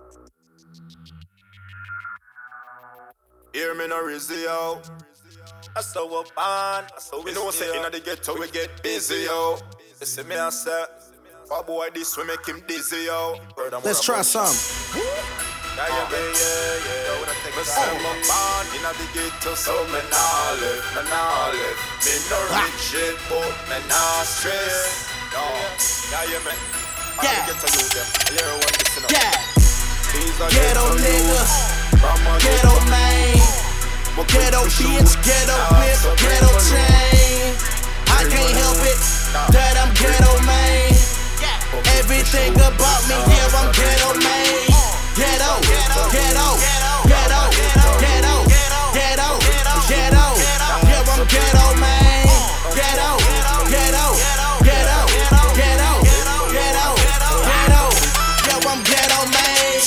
Hear me no rizzy, yo. I saw a band, I saw we know say inna the ghetto we get busy, yo. You see me I say, my boy this we make him dizzy, yo. Let's try some. Yeah. Me say my band inna the ghetto, so me nah live. Me no rich shit, but me nah stress. No, yeah, man. Yeah. Get to you them. I hear one listen up. Yeah. These are Ghetto nigga, ghetto man, ghetto bitch, ghetto whip, ghetto chain. I can't help it that I'm ghetto man. Everything about me, yeah, I'm ghetto man. Ghetto, ghetto, ghetto, ghetto, ghetto, ghetto. Yeah, I'm ghetto man. Ghetto, ghetto, ghetto, ghetto, ghetto, ghetto. Yeah, I'm ghetto man.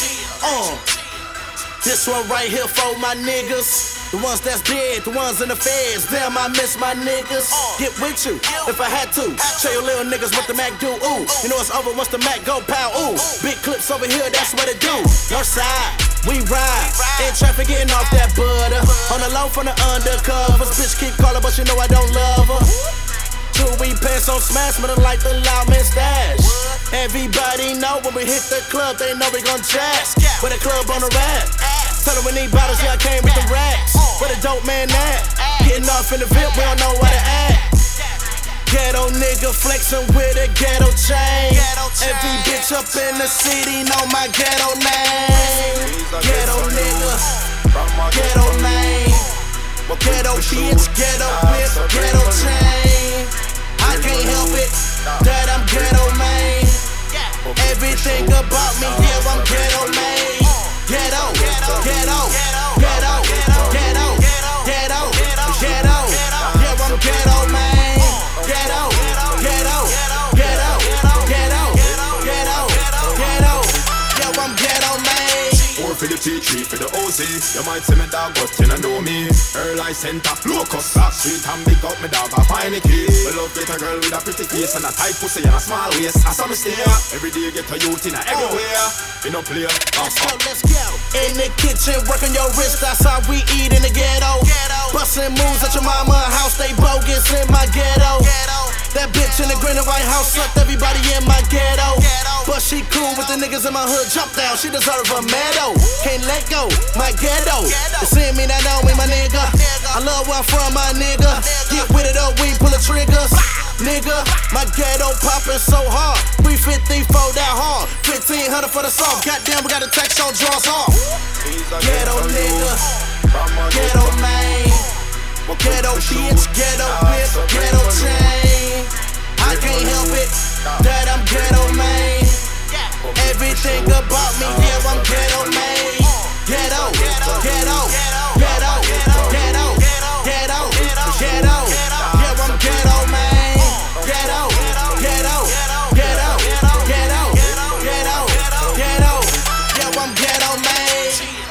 This one right here for my niggas, the ones that's dead, the ones in the feds. Damn, I miss my niggas. Get with you if I had to. Show you little niggas what the Mac do. Ooh, you know it's over once the Mac go pow. Ooh, big clips over here, that's what it do. North side, we ride. In traffic, getting off that butter. On the low from the undercovers. Bitch keep calling, but you know I don't love her. True, we pants on smash, but I like the loud man stash. Everybody know when we hit the club, they know we gon' jazz. With a club on the rap. Tell them we need bottles, yeah, I came with the racks. Where the dope man at? Getting off in the VIP, we don't know where to act. Ghetto nigga flexing with a ghetto chain. Every bitch up in the city know my ghetto name. Ghetto nigga, ghetto name. Ghetto bitch, ghetto whip, ghetto chain. I can't help it that I'm ghetto man. Everything about me, yeah, I'm ghetto man. Ghetto, ghetto, ghetto, ghetto, ghetto, ghetto, ghetto. Yeah, I'm ghetto man. Ghetto, ghetto, ghetto, ghetto, ghetto, ghetto. Yeah, I'm ghetto man. 4 for the T3 for the OZ. You might say me dog, but you don't know me. Early center, locust, Black Street, and big up me dog, I find the key. We love get a girl with a pretty face and a tight pussy and a small waist. I saw me stay every day, get a youth in everywhere. In a play, let's go. In the kitchen, working your wrist, that's how we eat in the ghetto. Bustin' moves at your mama house, they bogus in my ghetto. That bitch in the green and white house sucked everybody in my ghetto. But she cool with the niggas in my hood, jump down, she deserve a medal. Can't let go, my ghetto. You see me, that know me, my nigga. I love where I'm from, my nigga. Get with it up, we pull the triggers. Nigga, my ghetto poppin' so hard. 350 for that hard. 1500 for the song. Goddamn, we got a tax show draws off. Ghetto nigga, ghetto man. Ghetto bitch, ghetto whip, ghetto chain. I can't help it that I'm ghetto man. Everything about me, yeah, I'm ghetto man. Ghetto, ghetto, ghetto, ghetto, ghetto, ghetto. Yeah, I'm ghetto man. Ghetto, ghetto, ghetto, ghetto, ghetto, ghetto. Yeah, I'm ghetto man.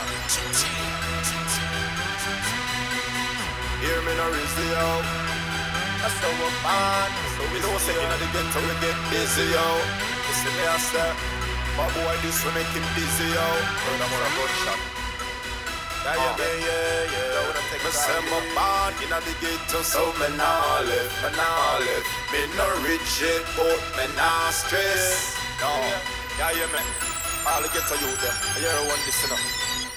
hear me no rizzy, yo. That's so we're band. So we know say inna the ghetto we get busy, yo. You see me I say, my boy this we make him busy, yo. Heard I'm on a gunshot. Yeah. Me say my band inna the ghetto, so me nah live. Me no rich shit, but me nah stress. No, yeah, man. All the ghetto youth them, I hear one listen up.